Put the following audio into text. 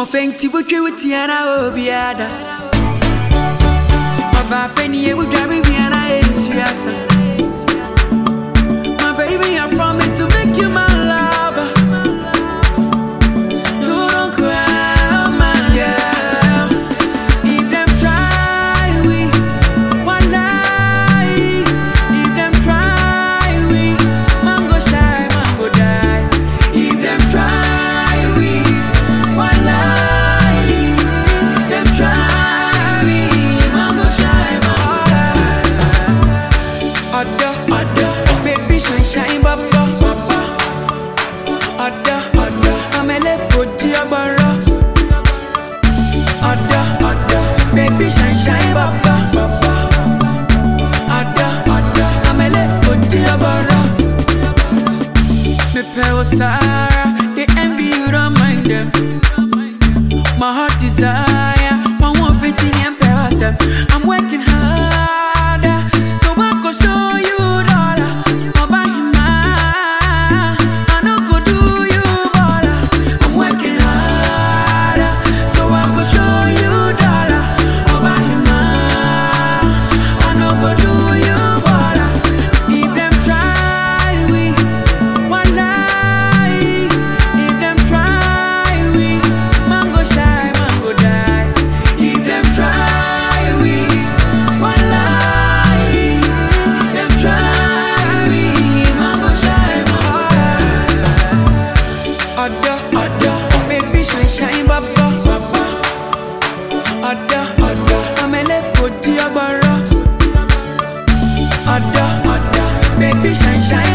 more fainty with you with Tiana Obiada. My penny would drive me and I is my baby, I promise to make you my lover. So don't cry, my girl. If them try, we one lie. If them try, we mango shy, mango die. If them try, we one lie. If them try, we mango shy, mango die. Ada, baby shine shine baba, baba. Ada, amele podi abara. Ada, baby shine shine baba, baba. Ada, amele podi abara. Me pay Sarah, they envy you, don't mind them. My heart desire, one more fitting and pay myself. I'm working harder, so I can show you dollar. I'll buy you mine, I no go do you baller. I'm working harder, so I can show you dollar. I'll buy you mine, I no go do you baller. If them try, we one lie. If them try, we mango shy, mango die. If them try, we one lie. If them try, we mango shy, mango die. Ada, baby shine shine baba, baba. Ada, amele podi abara. Ada, baby shine shine.